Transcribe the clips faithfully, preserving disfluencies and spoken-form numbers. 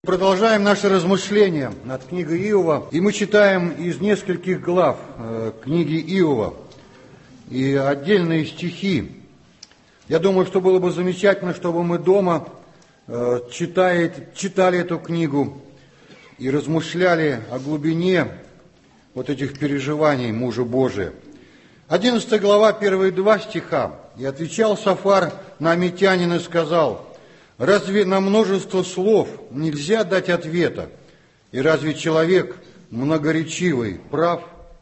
Продолжаем наши размышления над книгой Иова, и мы читаем из нескольких глав э, книги Иова и отдельные стихи. Я думаю, что было бы замечательно, чтобы мы дома э, читает, читали эту книгу и размышляли о глубине вот этих переживаний мужа Божия. Одиннадцатая глава, первые два стиха. «И отвечал Софар на Амитянина и сказал: разве на множество слов нельзя дать ответа? И разве человек многоречивый прав?»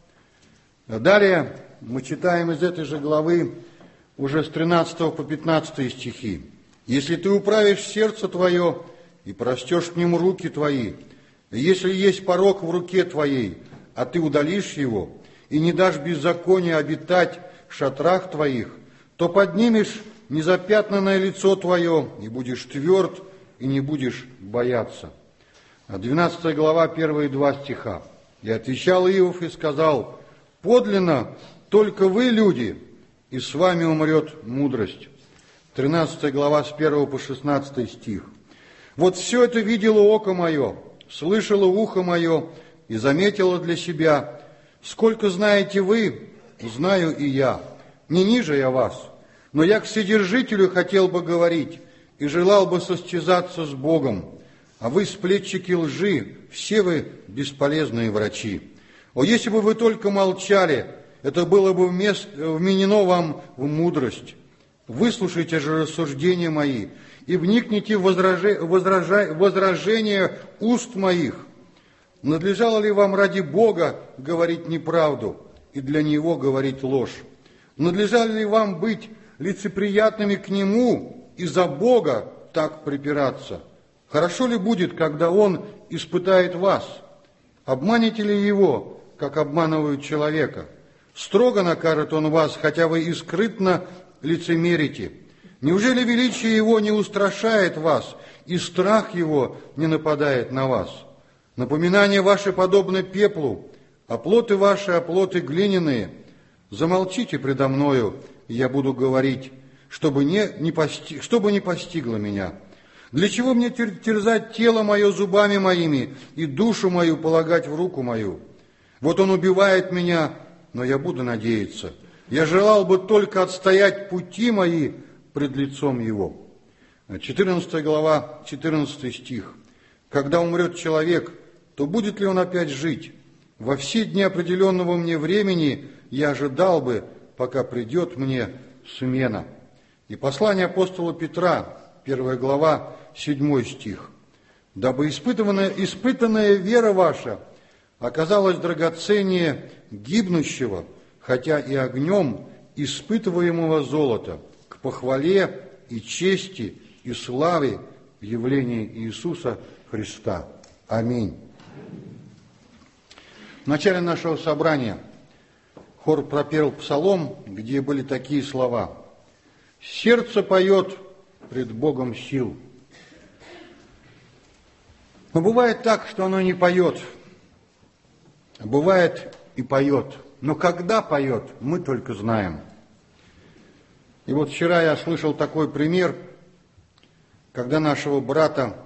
Далее мы читаем из этой же главы уже с тринадцатого по пятнадцатый стихи. «Если ты управишь сердце твое и простешь к нему руки твои, и если есть порок в руке твоей, а ты удалишь его, и не дашь беззакония обитать в шатрах твоих, то поднимешь незапятнанное лицо твое, и будешь тверд, и не будешь бояться». двенадцатая глава, первые два стиха. «И отвечал Иов и сказал: подлинно только вы, люди, и с вами умрет мудрость». тринадцатая глава, с первого по шестнадцатый стих. «Вот все это видело око мое, слышало ухо мое, и заметило для себя. Сколько знаете вы, знаю и я, не ниже я вас. Но я к Вседержителю хотел бы говорить и желал бы состязаться с Богом. А вы, сплетчики лжи, все вы бесполезные врачи. О, если бы вы только молчали, это было бы вменено вам в мудрость. Выслушайте же рассуждения мои и вникните в возраже, возража, возражения уст моих. Надлежало ли вам ради Бога говорить неправду и для Него говорить ложь? Надлежало ли вам быть лицеприятными к Нему и за Бога так припираться? Хорошо ли будет, когда Он испытает вас? Обманете ли Его, как обманывают человека? Строго накажет Он вас, хотя вы и скрытно лицемерите. Неужели величие Его не устрашает вас, и страх Его не нападает на вас? Напоминания ваши подобны пеплу, а плоты ваши, а плоты глиняные. Замолчите предо мною, и я буду говорить, чтобы не, не, пости, чтобы не постигло меня. Для чего мне терзать тело мое зубами моими и душу мою полагать в руку мою? Вот он убивает меня, но я буду надеяться. Я желал бы только отстоять пути мои пред лицом его». четырнадцатая глава, четырнадцатый стих. «Когда умрет человек, то будет ли он опять жить? Во все дни определенного мне времени я ожидал бы, пока придет мне смена». И послание апостола Петра, первая глава, седьмой стих. «Дабы испытанная, испытанная вера ваша оказалась драгоценнее гибнущего, хотя и огнем испытываемого золота, к похвале и чести и славе в явлении Иисуса Христа. Аминь». В начале нашего собрания хор пропел псалом, где были такие слова: «Сердце поет пред Богом сил». Но бывает так, что оно не поет, а бывает и поет. Но когда поет, мы только знаем. И вот вчера я слышал такой пример, когда нашего брата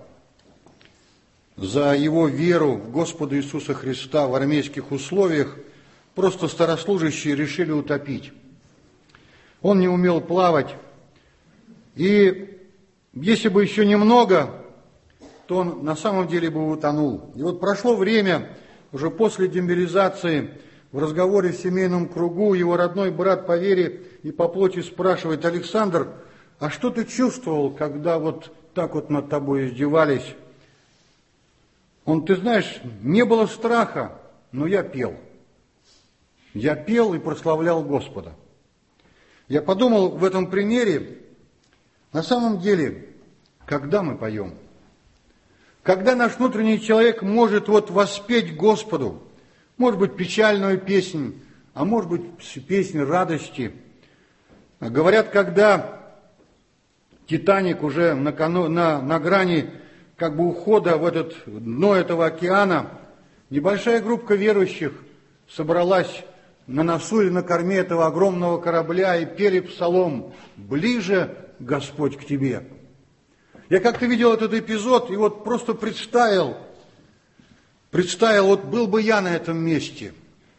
за его веру в Господа Иисуса Христа в армейских условиях просто старослужащие решили утопить. Он не умел плавать, и если бы еще немного, то он на самом деле бы утонул. И вот прошло время, уже после демобилизации, в разговоре в семейном кругу его родной брат по вере и по плоти спрашивает: «Александр, а что ты чувствовал, когда вот так вот над тобой издевались?» Он: «Ты знаешь, не было страха, но я пел. Я пел и прославлял Господа». Я подумал в этом примере, на самом деле, когда мы поем, когда наш внутренний человек может вот воспеть Господу, может быть, печальную песнь, а может быть, песнь радости. Говорят, когда Титаник уже на, кону, на, на грани как бы ухода в этот дно этого океана, небольшая группа верующих собралась на носу или на корме этого огромного корабля и пели псалом: «Ближе, Господь, к Тебе». Я как-то видел этот эпизод и вот просто представил, представил, вот был бы я на этом месте.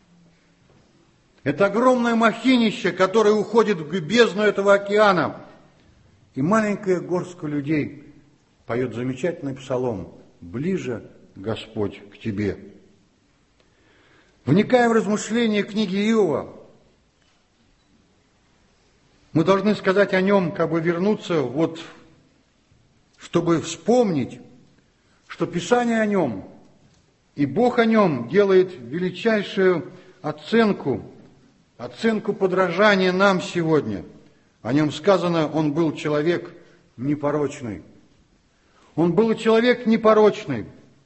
Это огромное махинище, которое уходит в бездну этого океана. И маленькая горстка людей поет замечательный псалом «Ближе, Господь, к Тебе». Вникая в размышления книги Иова, мы должны сказать о нем, как бы вернуться, вот, чтобы вспомнить, что Писание о нем и Бог о нем делает величайшую оценку, оценку подражания нам сегодня. О нем сказано, он был человек непорочный. Он был человек непорочный.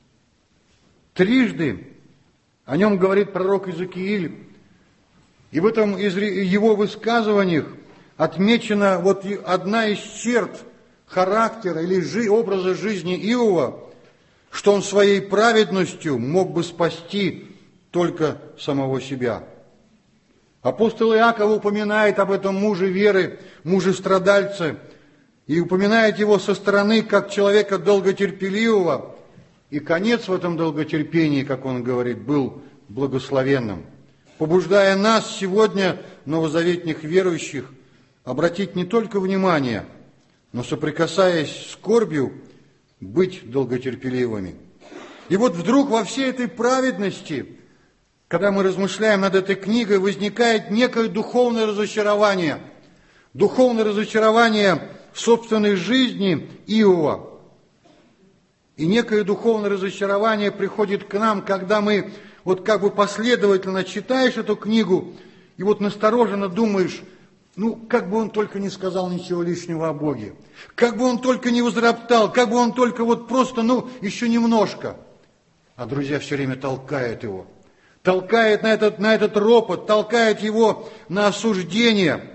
Трижды о нем говорит пророк Иезекииль, и в этом из его высказываниях отмечена вот одна из черт характера или образа жизни Иова, что он своей праведностью мог бы спасти только самого себя. Апостол Иаков упоминает об этом муже веры, муже-страдальце, и упоминает его со стороны как человека долготерпеливого, и конец в этом долготерпении, как он говорит, был благословенным, побуждая нас сегодня, новозаветных верующих, обратить не только внимание, но, соприкасаясь с скорбью, быть долготерпеливыми. И вот вдруг во всей этой праведности, когда мы размышляем над этой книгой, возникает некое духовное разочарование. Духовное разочарование в собственной жизни Иова. И некое духовное разочарование приходит к нам, когда мы вот как бы последовательно читаешь эту книгу, и вот настороженно думаешь, ну, как бы он только не сказал ничего лишнего о Боге, как бы он только не возроптал, как бы он только вот просто, ну, еще немножко. А друзья все время толкают его, толкает на этот, на этот ропот, толкает его на осуждение.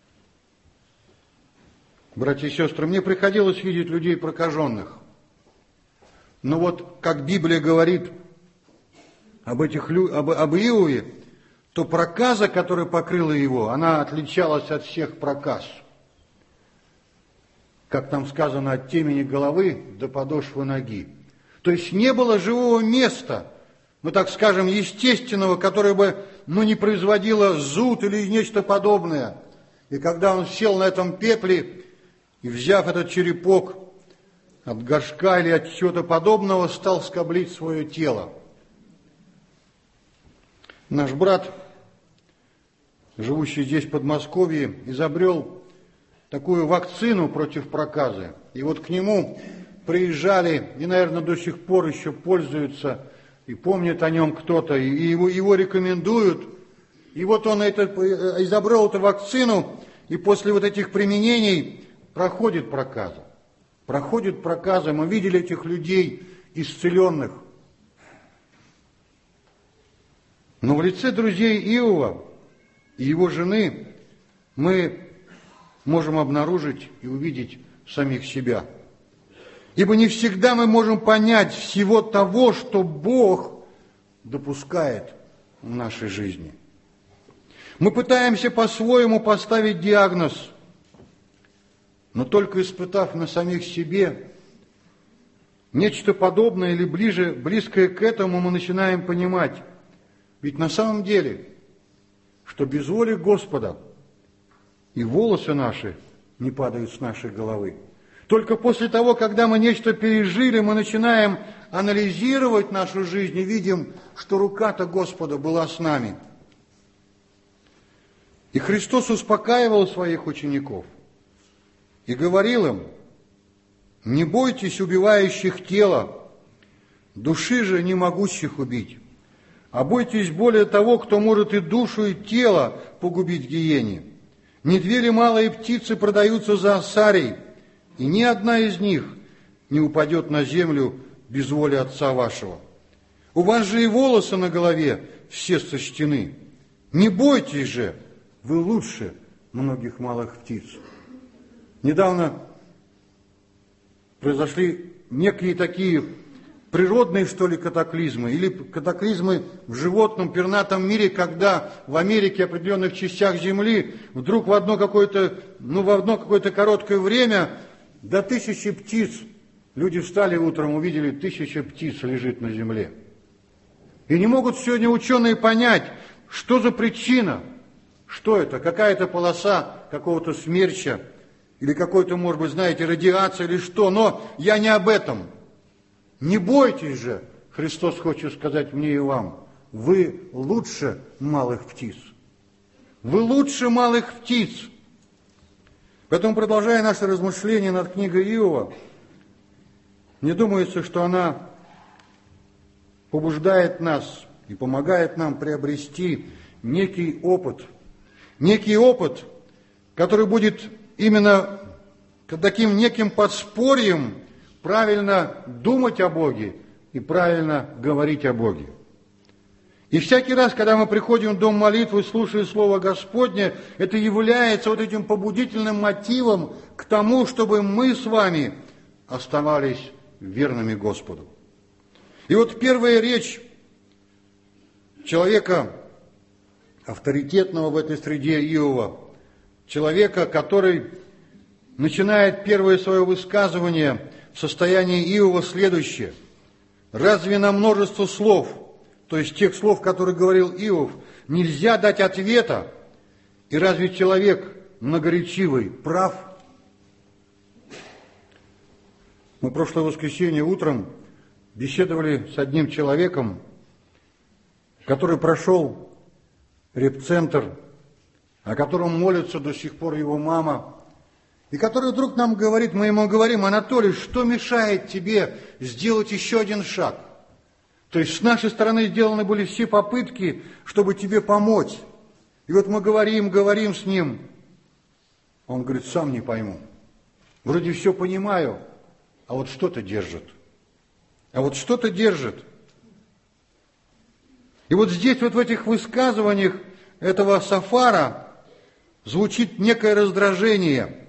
Братья и сестры, мне приходилось видеть людей прокаженных. Но вот, как Библия говорит об, этих, об, об Иове, то проказа, которая покрыла его, она отличалась от всех проказ. Как там сказано, от темени головы до подошвы ноги. То есть не было живого места, ну так скажем, естественного, которое бы ну, не производило зуд или нечто подобное. И когда он сел на этом пепле и, взяв этот черепок от горшка или от чего-то подобного, стал скоблить свое тело. Наш брат, живущий здесь в Подмосковье, изобрел такую вакцину против проказы. И вот к нему приезжали, и, наверное, до сих пор еще пользуются, и помнит о нем кто-то, и его, его рекомендуют. И вот он это, изобрел эту вакцину, и после вот этих применений проходит проказа. Проходит проказа. Мы видели этих людей исцеленных. Но в лице друзей Иова и его жены мы можем обнаружить и увидеть самих себя. Ибо не всегда мы можем понять всего того, что Бог допускает в нашей жизни. Мы пытаемся по-своему поставить диагноз, но только испытав на самих себе нечто подобное или ближе, близкое к этому, мы начинаем понимать, ведь на самом деле, что без воли Господа и волосы наши не падают с нашей головы. Только после того, когда мы нечто пережили, мы начинаем анализировать нашу жизнь и видим, что рука-то Господа была с нами. И Христос успокаивал своих учеников и говорил им: не бойтесь убивающих тело, души же не могущих убить, а бойтесь более того, кто может и душу, и тело погубить в гиене. Не две ли малые птицы продаются за осарий, и ни одна из них не упадет на землю без воли Отца вашего. У вас же и волосы на голове все сочтены. Не бойтесь же, вы лучше многих малых птиц. Недавно произошли некие такие природные, что ли, катаклизмы, или катаклизмы в животном, пернатом мире, когда в Америке, определенных частях Земли, вдруг в одно какое-то, ну, в одно какое-то короткое время до тысячи птиц. Люди встали утром, увидели, тысяча птиц лежит на земле. И не могут сегодня ученые понять, что за причина, что это, какая-то полоса какого-то смерча, или какой-то, может быть, знаете, радиация или что. Но я не об этом. Не бойтесь же, Христос хочет сказать мне и вам, вы лучше малых птиц. Вы лучше малых птиц. Поэтому, продолжая наше размышление над книгой Иова, мне думается, что она побуждает нас и помогает нам приобрести некий опыт, некий опыт, который будет именно таким неким подспорьем правильно думать о Боге и правильно говорить о Боге. И всякий раз, когда мы приходим в дом молитвы, слушая Слово Господне, это является вот этим побудительным мотивом к тому, чтобы мы с вами оставались верными Господу. И вот первая речь человека, авторитетного в этой среде Иова, человека, который начинает первое свое высказывание в состоянии Иова следующее. «Разве на множество слов, то есть тех слов, которые говорил Иов, нельзя дать ответа? И разве человек многоречивый прав?» Мы прошлое воскресенье утром беседовали с одним человеком, который прошел репцентр, о котором молится до сих пор его мама, и который вдруг нам говорит, мы ему говорим: Анатолий, что мешает тебе сделать еще один шаг? То есть с нашей стороны сделаны были все попытки, чтобы тебе помочь. И вот мы говорим, говорим с ним. Он говорит: сам не пойму. Вроде все понимаю, а вот что-то держит. А вот что-то держит. И вот здесь, вот в этих высказываниях этого Сафара звучит некое раздражение.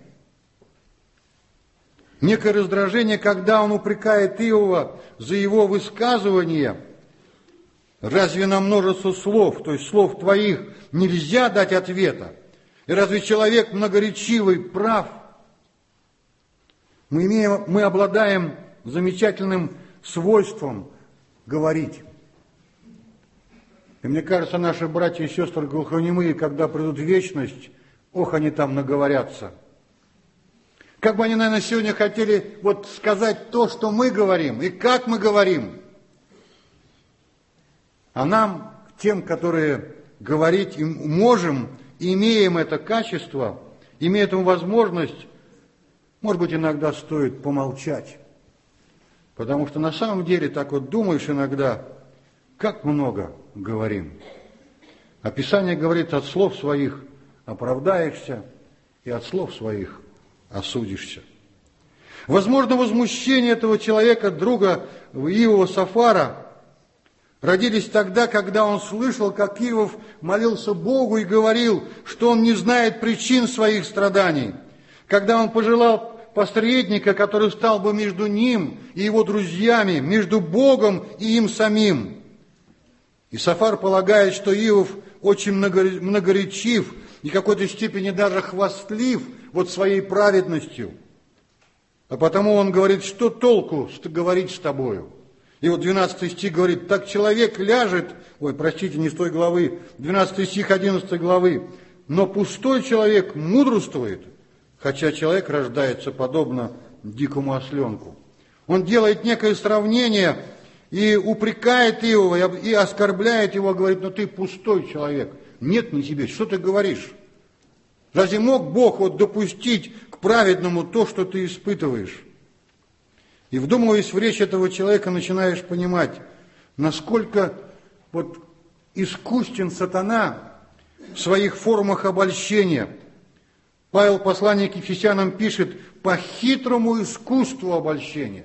Некое раздражение, когда он упрекает Иова за его высказывание. Разве на множество слов, то есть слов твоих, нельзя дать ответа? И разве человек многоречивый прав? Мы, имеем, мы обладаем замечательным свойством говорить. И мне кажется, наши братья и сестры глухонемые, когда придут в вечность, ох, они там наговорятся. Как бы они, наверное, сегодня хотели вот сказать то, что мы говорим, и как мы говорим. А нам, тем, которые говорить и можем, имеем это качество, имеем эту возможность, может быть, иногда стоит помолчать. Потому что на самом деле, так вот думаешь иногда, как много говорим. А Писание говорит: от слов своих оправдаешься, и от слов своих осудишься. Возможно, возмущение этого человека, друга Иова Сафара, родились тогда, когда он слышал, как Иов молился Богу и говорил, что он не знает причин своих страданий. Когда он пожелал посредника, который стал бы между ним и его друзьями, между Богом и им самим. И Сафар полагает, что Иов очень многоречив и в какой-то степени даже хвастлив вот своей праведностью. А потому он говорит: что толку говорить с тобою? И вот двенадцатый стих говорит: так человек ляжет, ой, простите, не с той главы, двенадцатый стих одиннадцатой главы, но пустой человек мудрствует, хотя человек рождается подобно дикому осленку. Он делает некое сравнение и упрекает Иова, и оскорбляет его, говорит: ну ты пустой человек, нет ни тебе, что ты говоришь? Разве мог Бог вот допустить к праведному то, что ты испытываешь? И, вдумываясь в речь этого человека, начинаешь понимать, насколько вот искусен сатана в своих формах обольщения. Павел, послание к Ефесянам, пишет: по хитрому искусству обольщения.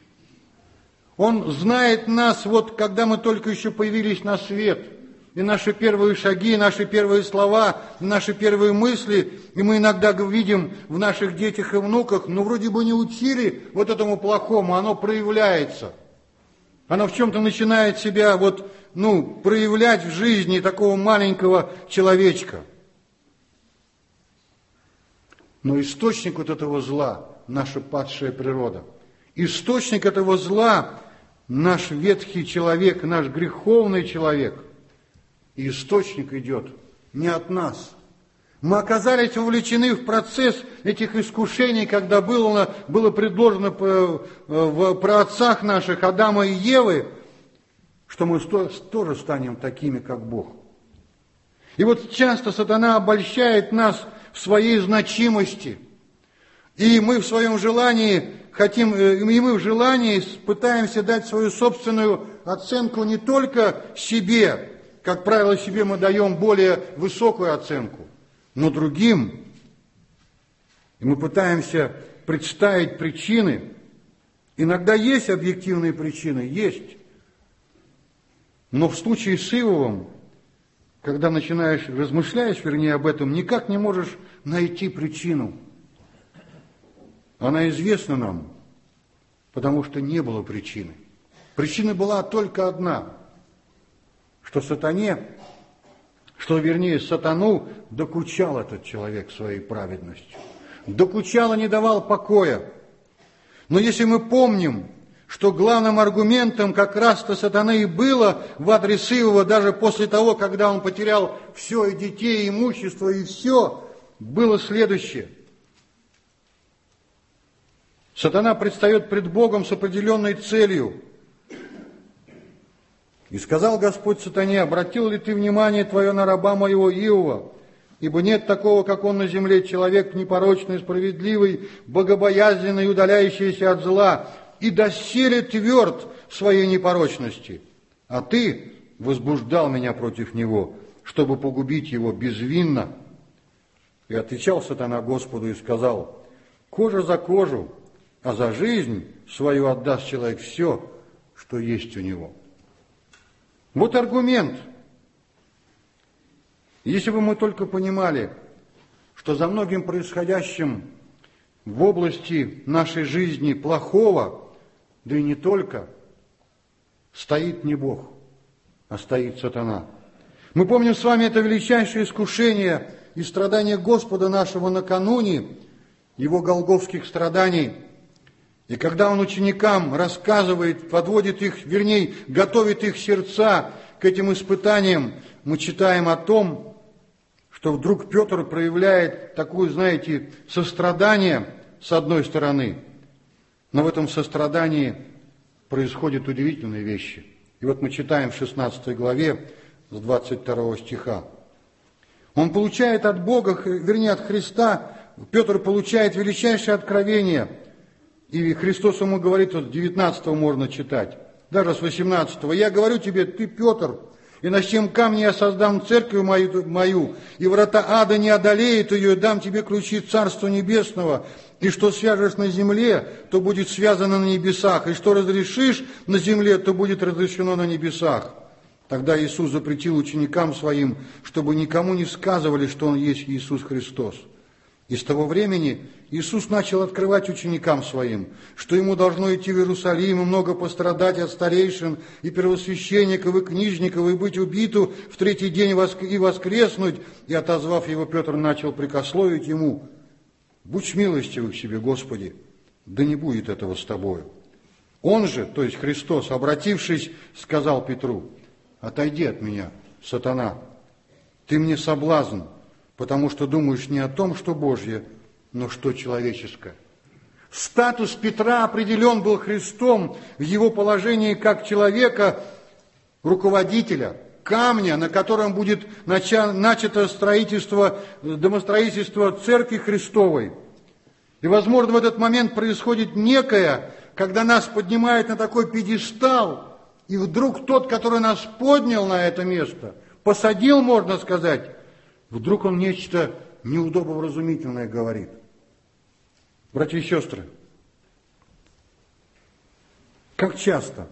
Он знает нас, вот когда мы только еще появились на свет, и наши первые шаги, наши первые слова, наши первые мысли, и мы иногда видим в наших детях и внуках, ну, вроде бы не учили вот этому плохому, оно проявляется. Оно в чем-то начинает себя вот, ну, проявлять в жизни такого маленького человечка. Но источник вот этого зла наша падшая природа. Источник этого зла – наш ветхий человек, наш греховный человек. И источник идет не от нас. Мы оказались вовлечены в процесс этих искушений, когда было, было предложено по, в праотцах наших Адама и Евы, что мы тоже станем такими, как Бог. И вот часто сатана обольщает нас в своей значимости. И мы в своем желании хотим, и мы в желании пытаемся дать свою собственную оценку не только себе, как правило, себе мы даем более высокую оценку, но другим. И мы пытаемся представить причины. Иногда есть объективные причины, есть. Но в случае с Иовом, когда начинаешь, размышляешь, вернее, об этом, никак не можешь найти причину. Она известна нам, потому что не было причины. Причина была только одна, что сатане, что, вернее, сатану докучал этот человек своей праведностью. Докучал и не давал покоя. Но если мы помним, что главным аргументом как раз-то сатаны и было в адрес Иова, даже после того, когда он потерял все, и детей, и имущество, и все, было следующее. Сатана предстает пред Богом с определенной целью. И сказал Господь сатане: обратил ли ты внимание твое на раба моего Иова? Ибо нет такого, как он на земле, человек непорочный, справедливый, богобоязненный, удаляющийся от зла, и доселе тверд в своей непорочности. А ты возбуждал меня против него, чтобы погубить его безвинно. И отвечал сатана Господу и сказал: кожа за кожу, а за жизнь свою отдаст человек все, что есть у него. Вот аргумент. Если бы мы только понимали, что за многим происходящим в области нашей жизни плохого, да и не только, стоит не Бог, а стоит сатана. Мы помним с вами это величайшее искушение и страдание Господа нашего накануне Его голгофских страданий. И когда Он ученикам рассказывает, подводит их, вернее, готовит их сердца к этим испытаниям, мы читаем о том, что вдруг Петр проявляет такое, знаете, сострадание с одной стороны, но в этом сострадании происходят удивительные вещи. И вот мы читаем в шестнадцатой главе с двадцать второго стиха. Он получает от Бога, вернее, от Христа, Петр получает величайшее откровение. И Христос ему говорит, вот с девятнадцатого можно читать, даже с восемнадцатого. «Я говорю тебе, ты, Петр, и на сем камне я создам церковь мою, мою, и врата ада не одолеют ее, и дам тебе ключи Царства Небесного, и что свяжешь на земле, то будет связано на небесах, и что разрешишь на земле, то будет разрешено на небесах». Тогда Иисус запретил ученикам своим, чтобы никому не сказывали, что Он есть Иисус Христос. И с того времени Иисус начал открывать ученикам своим, что Ему должно идти в Иерусалим и много пострадать от старейшин и первосвященников и книжников, и быть убиту в третий день и воскреснуть. И, отозвав Его, Петр начал прикословить Ему: «Будь милостивый к себе, Господи, да не будет этого с Тобою». Он же, то есть Христос, обратившись, сказал Петру: «Отойди от меня, сатана, ты мне соблазн, потому что думаешь не о том, что Божье, но что человеческое». Статус Петра определен был Христом в его положении как человека, руководителя, камня, на котором будет начато строительство, домостроительство Церкви Христовой. И, возможно, в этот момент происходит некое, когда нас поднимают на такой пьедестал, и вдруг тот, который нас поднял на это место, посадил, можно сказать, вдруг он нечто неудобовразумительное говорит. Братья и сестры, как часто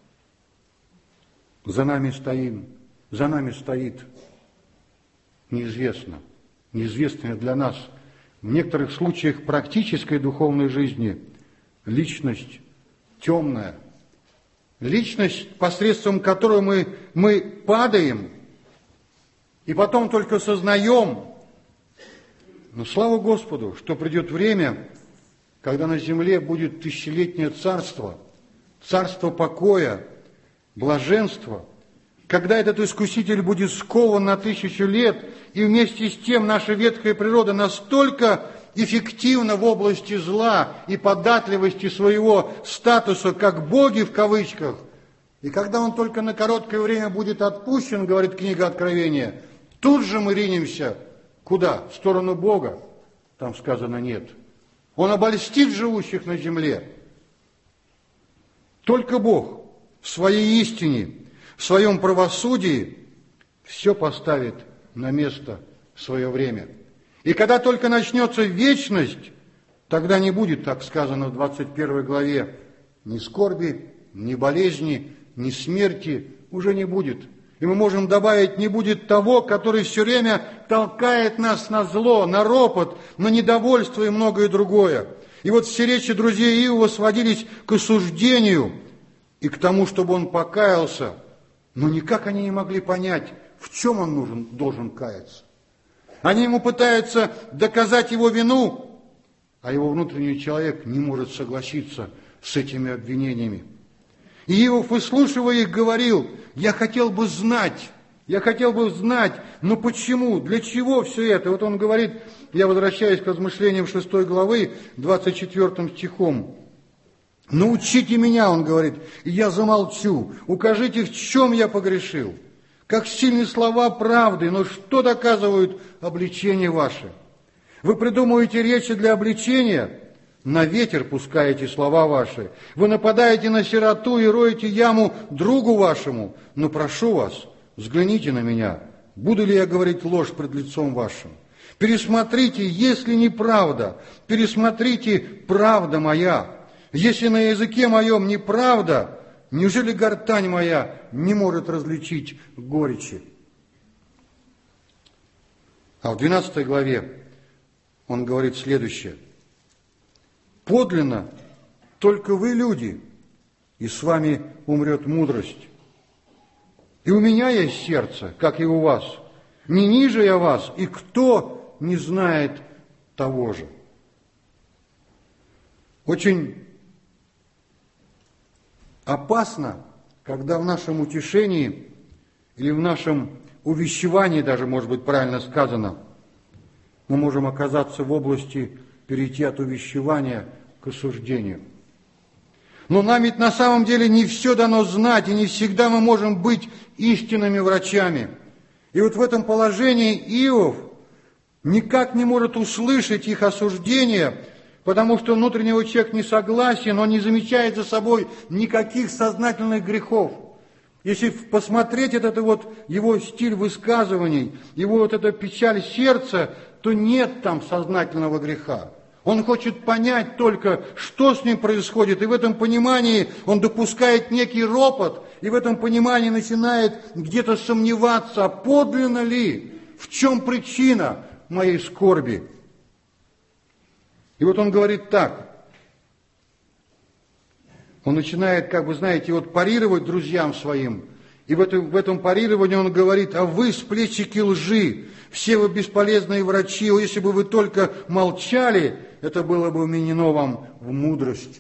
за нами стоим, за нами стоит неизвестно, неизвестная для нас, в некоторых случаях практической духовной жизни, личность темная, личность, посредством которой мы, мы падаем, и потом только сознаем, но слава Господу, что придет время, когда на земле будет тысячелетнее царство, царство покоя, блаженства, когда этот искуситель будет скован на тысячу лет, и вместе с тем наша ветхая природа настолько эффективна в области зла и податливости своего статуса, как боги в кавычках, и когда он только на короткое время будет отпущен, говорит книга Откровения, тут же мы ринемся куда? В сторону Бога. Там сказано нет. Он обольстит живущих на земле. Только Бог в своей истине, в своем правосудии все поставит на место в свое время. И когда только начнется вечность, тогда не будет, так сказано в двадцать первой главе, ни скорби, ни болезни, ни смерти уже не будет. И мы можем добавить, не будет того, который все время толкает нас на зло, на ропот, на недовольство и многое другое. И вот все речи друзей Иова сводились к осуждению и к тому, чтобы он покаялся. Но никак они не могли понять, в чем он нужен, должен каяться. Они ему пытаются доказать его вину, а его внутренний человек не может согласиться с этими обвинениями. И Иов, выслушивая их, говорил: я хотел бы знать, я хотел бы знать, но почему, для чего все это? Вот он говорит, я возвращаюсь к размышлениям шестой главы, двадцать четвёртым стихом. Научите меня, он говорит, и я замолчу, укажите, в чем я погрешил. Как сильны слова правды, но что доказывают обличения ваши? Вы придумываете речи для обличения, на ветер пускаете слова ваши. Вы нападаете на сироту и роете яму другу вашему. Но прошу вас, взгляните на меня, буду ли я говорить ложь пред лицом вашим. Пересмотрите, если неправда, пересмотрите, правда моя. Если на языке моем неправда, неужели гортань моя не может различить горечи? А в двенадцатой главе он говорит следующее. Подлинно только вы люди, и с вами умрет мудрость. И у меня есть сердце, как и у вас. Не ниже я вас, и кто не знает того же. Очень опасно, когда в нашем утешении или в нашем увещевании, даже, может быть, правильно сказано, мы можем оказаться в области, перейти от увещевания к осуждению. Но нам ведь на самом деле не все дано знать, и не всегда мы можем быть истинными врачами. И вот в этом положении Иов никак не может услышать их осуждения, потому что внутренний человек не согласен, он не замечает за собой никаких сознательных грехов. Если посмотреть этот вот его стиль высказываний, его вот эта печаль сердца, то нет там сознательного греха. Он хочет понять только, что с ним происходит, и в этом понимании он допускает некий ропот, и в этом понимании начинает где-то сомневаться, а подлинно ли, в чем причина моей скорби. И вот он говорит так, он начинает, как вы знаете, вот парировать друзьям своим, и в этом, в этом парировании он говорит: а вы, сплетчики лжи, все вы бесполезные врачи, о, если бы вы только молчали, это было бы вменено вам в мудрость.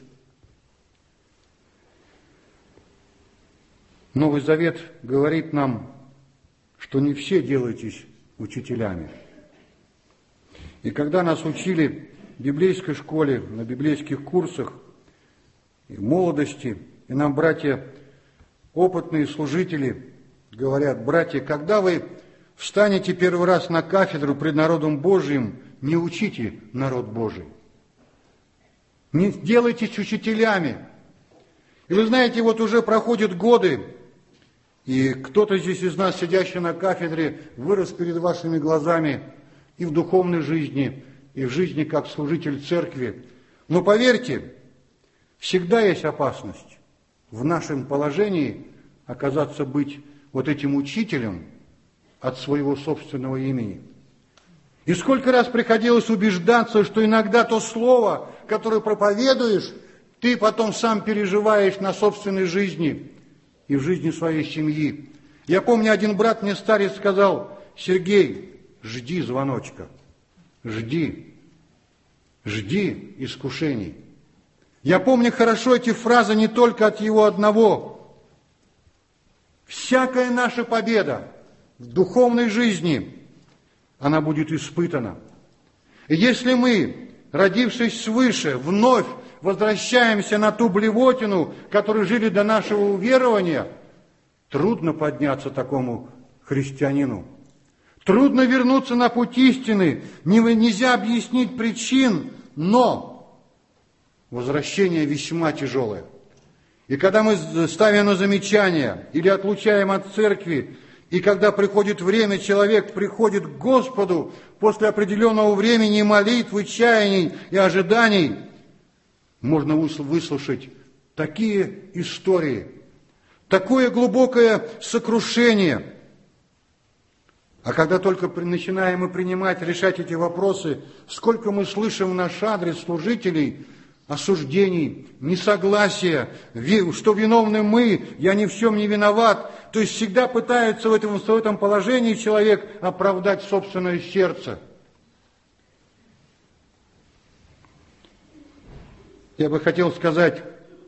Новый Завет говорит нам, что не все делаетесь учителями. И когда нас учили в библейской школе, на библейских курсах, и в молодости, и нам братья, опытные служители, говорят: братья, когда вы встанете первый раз на кафедру пред народом Божиим, не учите народ Божий. Не делайтесь учителями. И вы знаете, вот уже проходят годы, и кто-то здесь из нас, сидящий на кафедре, вырос перед вашими глазами и в духовной жизни, и в жизни как служитель церкви. Но поверьте, всегда есть опасность в нашем положении оказаться быть вот этим учителем от своего собственного имени. И сколько раз приходилось убеждаться, что иногда то слово, которое проповедуешь, ты потом сам переживаешь на собственной жизни и в жизни своей семьи. Я помню, один брат мне, старец, сказал: Сергей, жди звоночка, жди. жди искушений. Я помню хорошо эти фразы не только от его одного. Всякая наша победа в духовной жизни, она будет испытана. И если мы, родившись свыше, вновь возвращаемся на ту блевотину, которой жили до нашего уверования, трудно подняться такому христианину. Трудно вернуться на путь истины, нельзя объяснить причин, но возвращение весьма тяжелое. И когда мы ставим на замечание или отлучаем от церкви, и когда приходит время, человек приходит к Господу после определенного времени молитвы, чаяний и ожиданий, можно выслушать такие истории, такое глубокое сокрушение. А когда только начинаем мы принимать, решать эти вопросы, сколько мы слышим в наш адрес служителей осуждений, несогласия, что виновны мы, я ни в чем не виноват. То есть всегда пытается в этом, в этом положении человек оправдать собственное сердце. Я бы хотел сказать,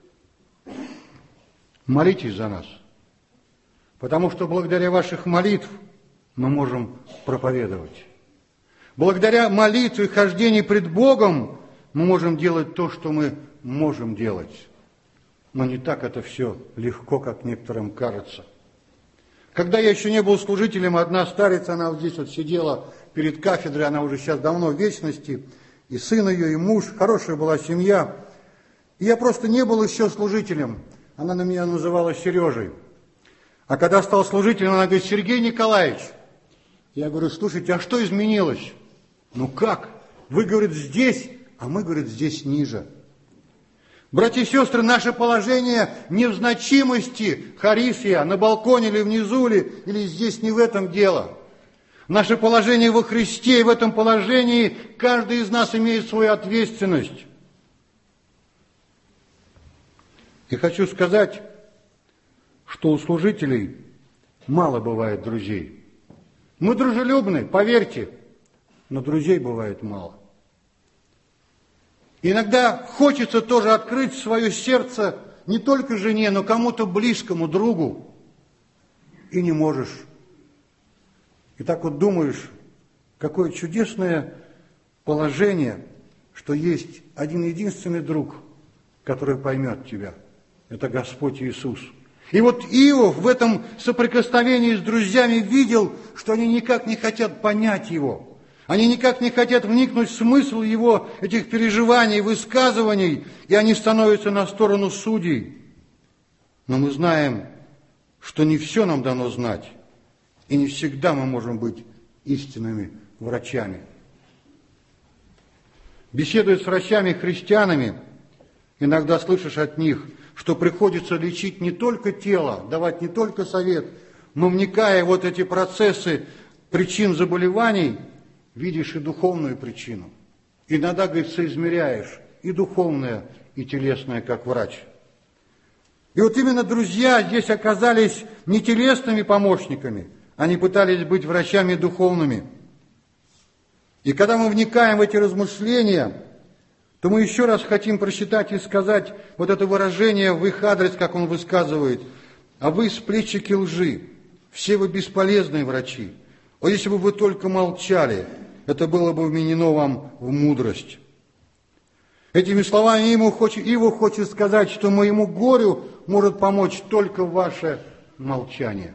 молитесь за нас, потому что благодаря ваших молитв мы можем проповедовать. Благодаря молитве и хождению пред Богом мы можем делать то, что мы можем делать. Но не так это все легко, как некоторым кажется. Когда я еще не был служителем, одна старица, она вот здесь вот сидела перед кафедрой, она уже сейчас давно в вечности, и сын ее, и муж, хорошая была семья. И я просто не был еще служителем. Она на меня называла Сережей. А когда стал служителем, она говорит: Сергей Николаевич. Я говорю: слушайте, а что изменилось? Ну как? Вы, говорит, здесь, а мы, говорит, здесь ниже. Братья и сестры, наше положение не в значимости, Харисия, на балконе или внизу ли, или здесь не в этом дело. Наше положение во Христе, и в этом положении каждый из нас имеет свою ответственность. И хочу сказать, что у служителей мало бывает друзей. Мы дружелюбны, поверьте, но друзей бывает мало. Иногда хочется тоже открыть свое сердце не только жене, но кому-то близкому, другу. И не можешь. И так вот думаешь, какое чудесное положение, что есть один единственный друг, который поймет тебя. Это Господь Иисус. И вот Иов в этом соприкосновении с друзьями видел, что они никак не хотят понять его. Они никак не хотят вникнуть в смысл его, этих переживаний, высказываний, и они становятся на сторону судей. Но мы знаем, что не все нам дано знать, и не всегда мы можем быть истинными врачами. Беседуя с врачами-христианами, иногда слышишь от них, что приходится лечить не только тело, давать не только совет, но вникая в вот эти процессы причин заболеваний, видишь и духовную причину. Иногда, говорит, соизмеряешь и духовное, и телесное, как врач. И вот именно друзья здесь оказались не телесными помощниками, они пытались быть врачами духовными. И когда мы вникаем в эти размышления, то мы еще раз хотим прочитать и сказать вот это выражение в их адрес, как он высказывает: «А вы, сплетчики лжи, все вы бесполезные врачи. О, если бы вы только молчали, это было бы вменено вам в мудрость». Этими словами ему хочет, Иов хочет сказать, что моему горю может помочь только ваше молчание.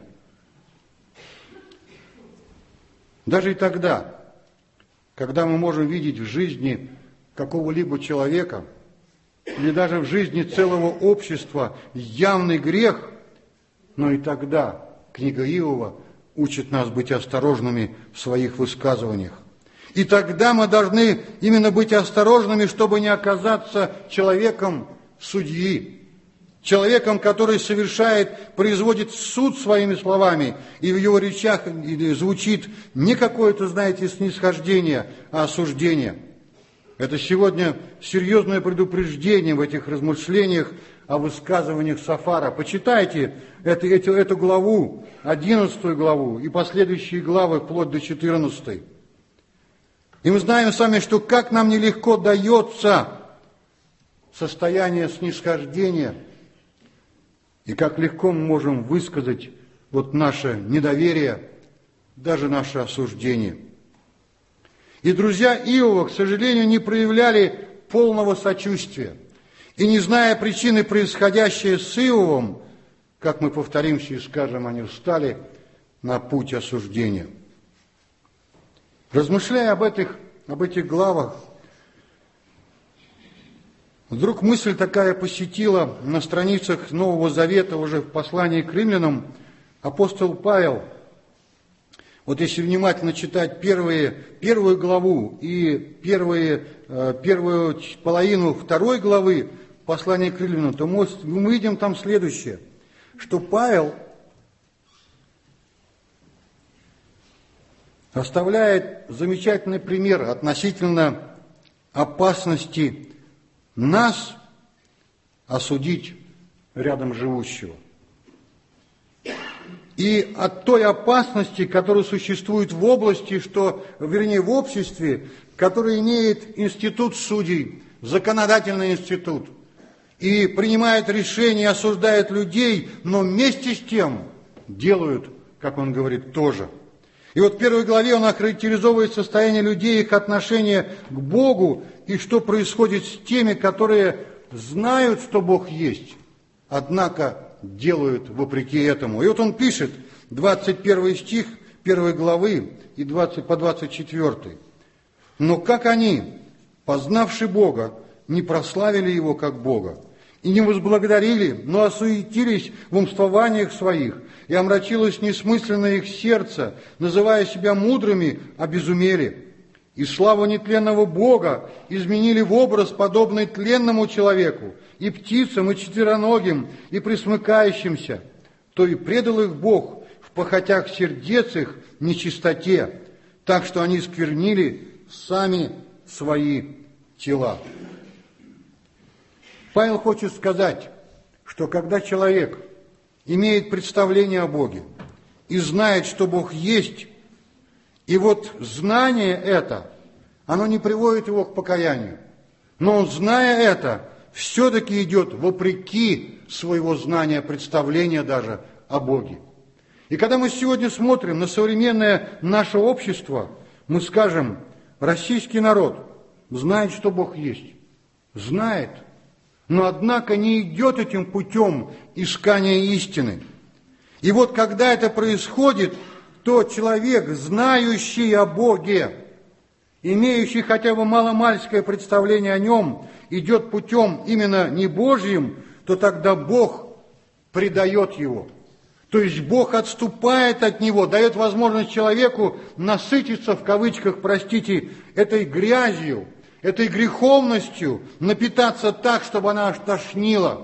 Даже и тогда, когда мы можем видеть в жизни какого-либо человека, или даже в жизни целого общества явный грех, но и тогда книга Иова учит нас быть осторожными в своих высказываниях. И тогда мы должны именно быть осторожными, чтобы не оказаться человеком судьи, человеком, который совершает, производит суд своими словами, и в его речах звучит не какое-то, знаете, снисхождение, а осуждение. Это сегодня серьезное предупреждение в этих размышлениях о высказываниях Сафара. Почитайте эту, эту, эту главу, одиннадцатую главу и последующие главы, вплоть до четырнадцатой. И мы знаем сами, что как нам нелегко дается состояние снисхождения, и как легко мы можем высказать вот наше недоверие, даже наше осуждение. И друзья Иова, к сожалению, не проявляли полного сочувствия. И не зная причины происходящего с Иовом, как мы повторимся и скажем, они встали на путь осуждения. Размышляя об этих, об этих главах, вдруг мысль такая посетила на страницах Нового Завета, уже в послании к римлянам, апостол Павел. Вот если внимательно читать первые, первую главу и первые, первую половину второй главы послания к римлянам, то мы увидим там следующее, что Павел оставляет замечательный пример относительно опасности нас осудить рядом живущего. И от той опасности, которая существует в области, что, вернее, в обществе, которое имеет институт судей, законодательный институт, и принимает решения, осуждает людей, но вместе с тем делают, как он говорит, тоже. И вот в первой главе он охарактеризовывает состояние людей, их отношение к Богу, и что происходит с теми, которые знают, что Бог есть, однако делают вопреки этому. И вот он пишет, двадцать первый стих первой главы и двадцать, по двадцать четвёртый. «Но как они, познавши Бога, не прославили Его как Бога, и не возблагодарили, но осуетились в умствованиях своих, и омрачилось несмысленное их сердце, называя себя мудрыми, обезумели, и славу нетленного Бога изменили в образ, подобный тленному человеку, и птицам, и четвероногим, и пресмыкающимся, то и предал их Бог в похотях сердец их нечистоте, так что они сквернили сами свои тела». Павел хочет сказать, что когда человек имеет представление о Боге и знает, что Бог есть, и вот знание это, оно не приводит его к покаянию, но он, зная это, все-таки идет вопреки своего знания, представления даже о Боге. И когда мы сегодня смотрим на современное наше общество, мы скажем, российский народ знает, что Бог есть, знает, но однако не идет этим путем искания истины. И вот когда это происходит, то человек, знающий о Боге, имеющий хотя бы маломальское представление о Нем, идет путем именно не Божьим, то тогда Бог предает его. То есть Бог отступает от него, дает возможность человеку насытиться, в кавычках, простите, этой грязью, этой греховностью, напитаться так, чтобы она аж тошнила.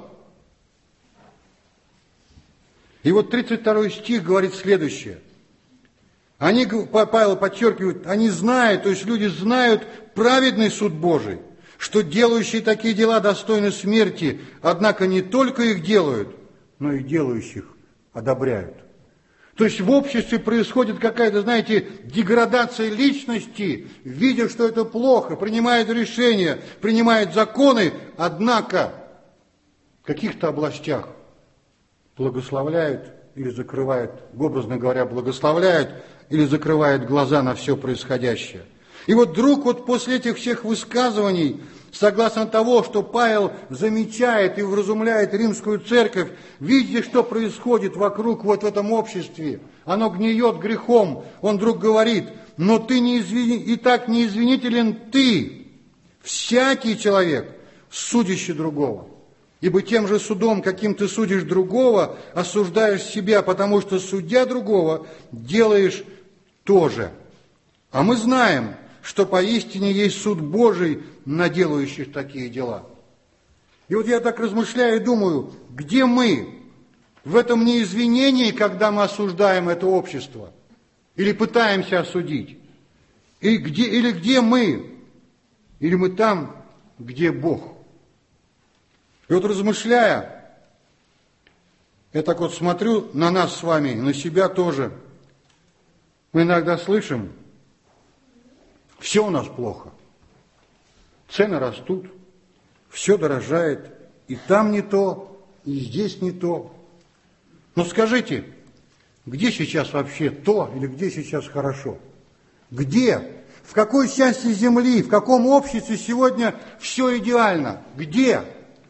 И вот тридцать второй стих говорит следующее. Они, Павел подчеркивает, они знают, то есть люди знают праведный суд Божий, что делающие такие дела достойны смерти, однако не только их делают, но и делающих одобряют. То есть в обществе происходит какая-то, знаете, деградация личности, видя, что это плохо, принимает решения, принимает законы, однако в каких-то областях благословляют или закрывают, образно говоря, благословляют или закрывают глаза на все происходящее. И вот вдруг вот после этих всех высказываний, согласно того, что Павел замечает и вразумляет римскую церковь, видя, что происходит вокруг вот в этом обществе, оно гниет грехом, он вдруг говорит, но ты не извини, и так не извинителен ты, всякий человек, судящий другого. Ибо тем же судом, каким ты судишь другого, осуждаешь себя, потому что, судя другого, делаешь то же. А мы знаем, что поистине есть суд Божий на делающих такие дела. И вот я так размышляю и думаю, где мы в этом неизвинении, когда мы осуждаем это общество, или пытаемся осудить, и где, или где мы, или мы там, где Бог. И вот размышляя, я так вот смотрю на нас с вами, на себя тоже, мы иногда слышим Все у нас плохо. Цены растут, все дорожает, и там не то, и здесь не то. Но скажите, где сейчас вообще то или где сейчас хорошо? Где? В какой части земли, в каком обществе сегодня все идеально? Где?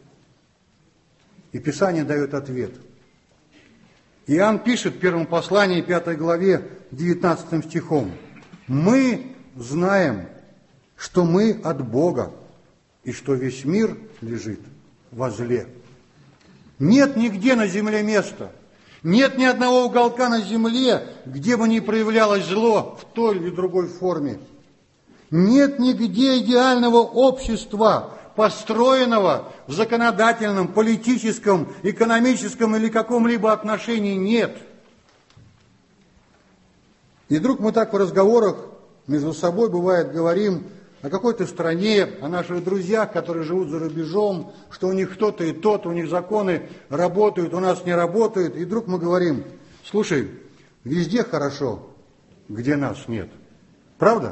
И Писание дает ответ. Иоанн пишет в первом послании, пятой главе, девятнадцатым стихом: «Мы знаем, что мы от Бога, и что весь мир лежит во зле». Нет нигде на земле места, нет ни одного уголка на земле, где бы не проявлялось зло в той или другой форме. Нет нигде идеального общества, построенного в законодательном, политическом, экономическом или каком-либо отношении. Нет. И вдруг мы так в разговорах между собой, бывает, говорим о какой-то стране, о наших друзьях, которые живут за рубежом, что у них кто-то и тот, у них законы работают, у нас не работают. И вдруг мы говорим: слушай, везде хорошо, где нас нет. Правда?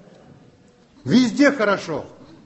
Везде хорошо,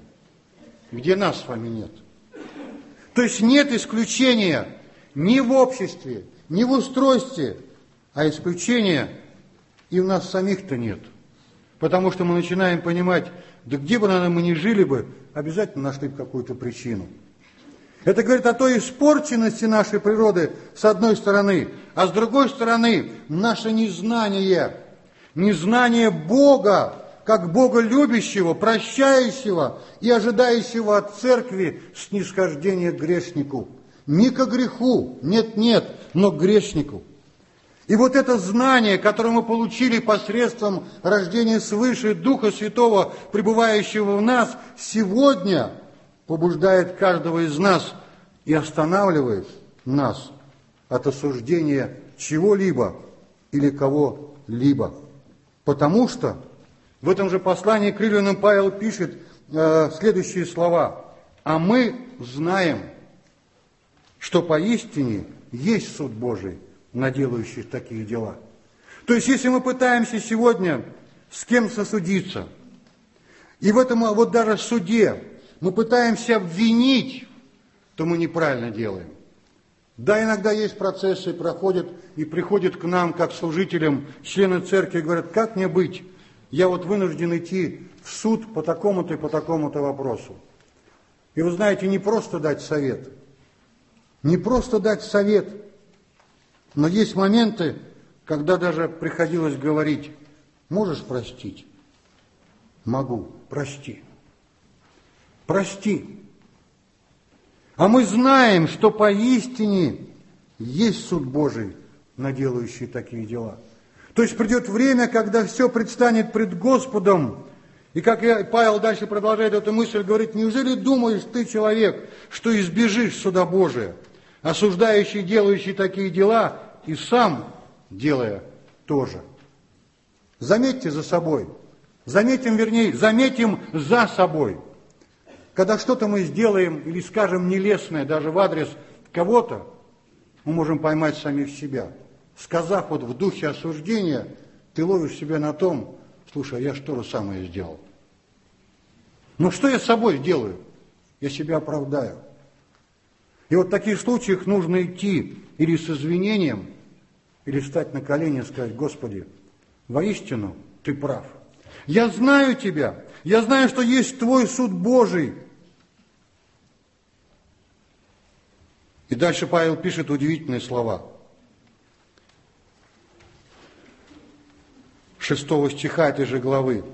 где нас с вами нет. То есть нет исключения ни в обществе, ни в устройстве, а исключения и у нас самих-то нет. Потому что мы начинаем понимать, да где бы, наверное, мы ни жили бы, обязательно нашли бы какую-то причину. Это говорит о той испорченности нашей природы, с одной стороны, а с другой стороны, наше незнание, незнание Бога, как Бога любящего, прощающего и ожидающего от церкви снисхождения к грешнику. Не ко греху, нет-нет, но к грешнику. И вот это знание, которое мы получили посредством рождения свыше Духа Святого, пребывающего в нас, сегодня побуждает каждого из нас и останавливает нас от осуждения чего-либо или кого-либо. Потому что в этом же послании к Римлянам Павел пишет э, следующие слова: «А мы знаем, что поистине есть суд Божий на делающих такие дела». То есть, если мы пытаемся сегодня с кем сосудиться, и в этом вот даже суде мы пытаемся обвинить, то мы неправильно делаем. Да, иногда есть процессы, проходят и приходят к нам, как служителям, члены церкви, говорят: как мне быть? Я вот вынужден идти в суд по такому-то и по такому-то вопросу. И вы знаете, не просто дать совет, не просто дать совет, но есть моменты, когда даже приходилось говорить: можешь простить? Могу, прости. Прости. А мы знаем, что поистине есть суд Божий на делающие такие дела. То есть придет время, когда все предстанет пред Господом. И как Павел дальше продолжает эту мысль, говорит: неужели думаешь ты, человек, что избежишь суда Божия, осуждающий, делающий такие дела, и сам делая тоже? Заметьте за собой, заметим, вернее, заметим за собой. Когда что-то мы сделаем или скажем нелестное даже в адрес кого-то, мы можем поймать самих себя. Сказав вот в духе осуждения, ты ловишь себя на том: слушай, а я что же самое сделал? Ну что я с собой делаю? Я себя оправдаю. И вот в таких случаях нужно идти или с извинением, или встать на колени и сказать: Господи, воистину ты прав. Я знаю тебя, я знаю, что есть твой суд Божий. И дальше Павел пишет удивительные слова. Шестого стиха этой же главы.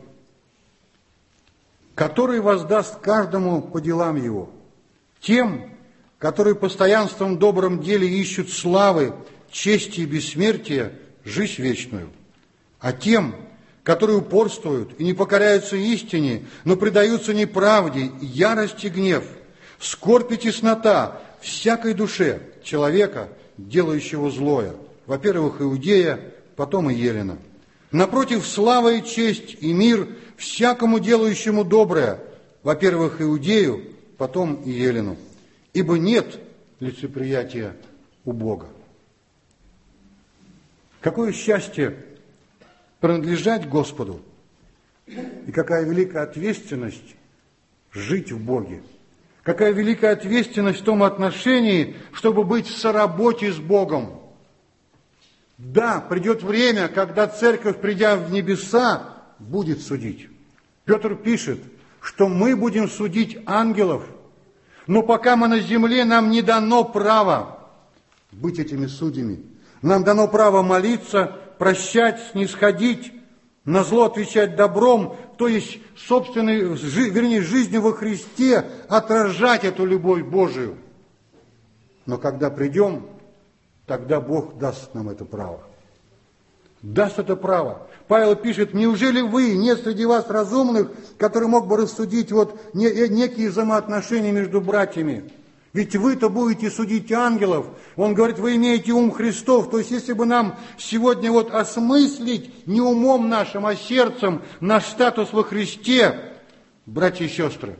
«Который воздаст каждому по делам его, тем, которые постоянством в добром деле ищут славы, чести и бессмертия, жизнь вечную, а тем, которые упорствуют и не покоряются истине, но предаются неправде, ярость и гнев, скорбь и теснота всякой душе человека, делающего злое, во-первых, иудея, потом и елена. Напротив, слава и честь и мир всякому делающему доброе, во-первых, иудею, потом и елену, ибо нет лицеприятия у Бога». Какое счастье принадлежать Господу И какая великая ответственность жить в Боге. Какая великая ответственность в том отношении, чтобы быть в соработе с Богом. Да, придет время, когда церковь, придя в небеса, будет судить. Петр пишет, что мы будем судить ангелов, но пока мы на земле, нам не дано право быть этими судьями. Нам дано право молиться, прощать, снисходить, на зло отвечать добром, то есть собственной, вернее, жизнью во Христе отражать эту любовь Божию. Но когда придем, тогда Бог даст нам это право. Даст это право. Павел пишет, неужели вы, нет среди вас разумных, который мог бы рассудить вот некие взаимоотношения между братьями? Ведь вы-то будете судить ангелов. Он говорит, вы имеете ум Христов. То есть, если бы нам сегодня вот осмыслить не умом нашим, а сердцем наш статус во Христе, братья и сестры,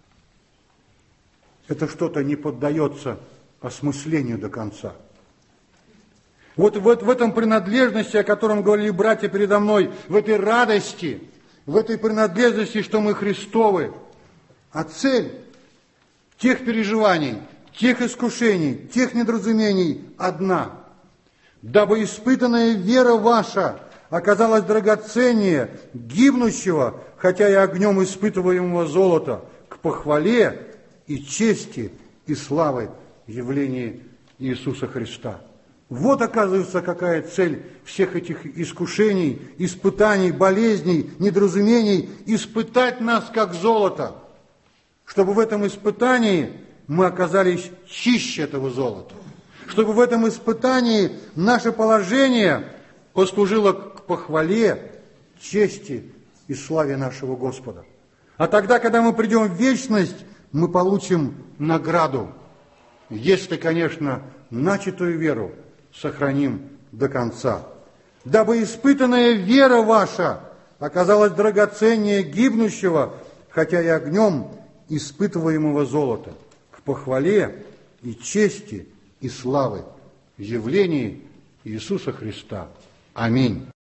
это что-то не поддается осмыслению до конца. Вот в, в этом принадлежности, о котором говорили братья передо мной, в этой радости, в этой принадлежности, что мы Христовы, а цель тех переживаний, тех искушений, тех недоразумений одна. Дабы испытанная вера ваша оказалась драгоценнее гибнущего, хотя и огнем испытываемого золота, к похвале и чести и славы явления Иисуса Христа. Вот, оказывается, какая цель всех этих искушений, испытаний, болезней, недоразумений. Испытать нас, как золото, чтобы в этом испытании мы оказались чище этого золота. Чтобы в этом испытании наше положение послужило к похвале, чести и славе нашего Господа. А тогда, когда мы придем в вечность, мы получим награду, если, конечно, начатую веру сохраним до конца. Дабы испытанная вера ваша оказалась драгоценнее гибнущего, хотя и огнем испытываемого золота, к похвале и чести и славы в явлении Иисуса Христа. Аминь.